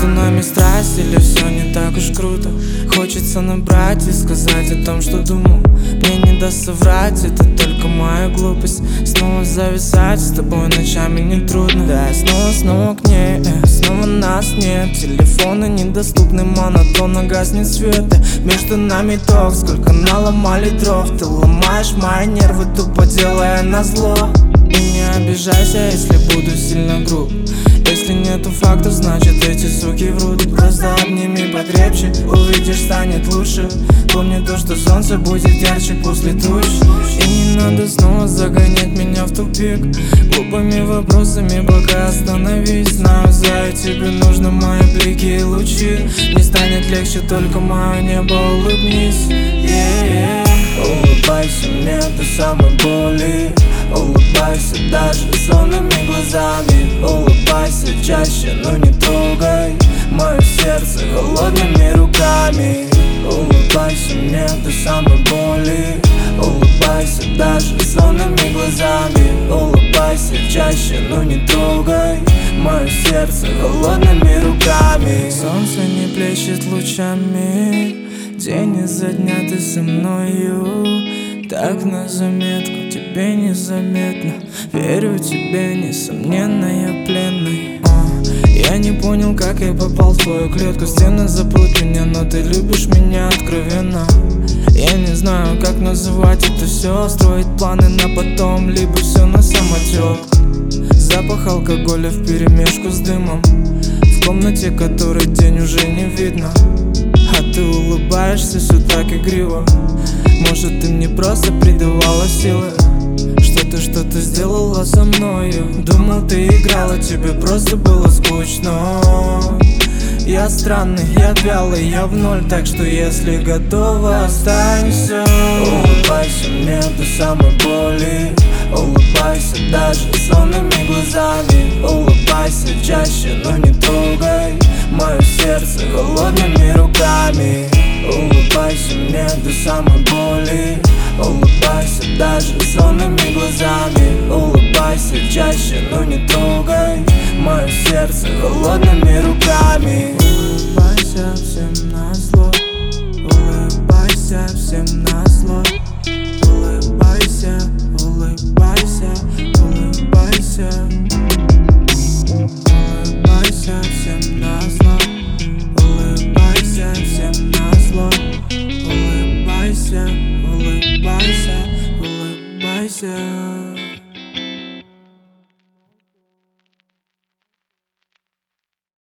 Между нами страсть или все не так уж круто? Хочется набрать и сказать о том, что думал. Мне не даст соврать, это только моя глупость. Снова зависать с тобой ночами нетрудно. Да, снова к ней, снова нас нет. Телефоны недоступны, монотонно гаснет свет. Между нами ток, сколько наломали дров. Ты ломаешь мои нервы, тупо делая назло. И не обижайся, если буду сильно груб. Если нету фактов, значит эти суки врут. Просто обними покрепче, увидишь, станет лучше. Помни то, что солнце будет ярче после туч. И не надо снова загонять меня в тупик глупыми вопросами, пока остановись. Знаю, за тебе нужны мои блики и лучи. Не станет легче, только мое небо, улыбнись. Улыбайся мне до самой боли. Улыбайся даже сонными глазами. Улыбайся чаще, но не трогай мое сердце холодными руками. Улыбайся мне до самой боли. Улыбайся даже сонными глазами. Улыбайся чаще, но не трогай мое сердце холодными руками. Солнце не плещет лучами, день изо дня ты со мною. Так на заметку, тебе незаметно. Верю тебе, несомненно, я пленный. Я не понял, как я попал в твою клетку. Стены запрут меня, но ты любишь меня откровенно. Я не знаю, как называть это все. Строить планы на потом, либо все на самотек. Запах алкоголя вперемешку с дымом, в комнате, которой день уже не видно. А ты улыбаешься все так игриво. Может, ты мне просто придавала силы. Что-то сделала со мною. Думал, ты играла, тебе просто было скучно. Я странный, я вялый, я в ноль. Так что если готова, останься. Улыбайся мне до самой боли. Улыбайся даже сонными глазами. Улыбайся чаще, но не трогай мое сердце холодными руками. Улыбайся мне до самой боли. Улыбайся даже сонными глазами. Улыбайся чаще, но не трогай мое сердце холодными руками. Улыбайся всем назло. Улыбайся всем назло. Улыбайся, улыбайся, улыбайся. Улыбайся всем назло. Улыбайся всем назло. Улыбайся, улыбайся, улыбайся.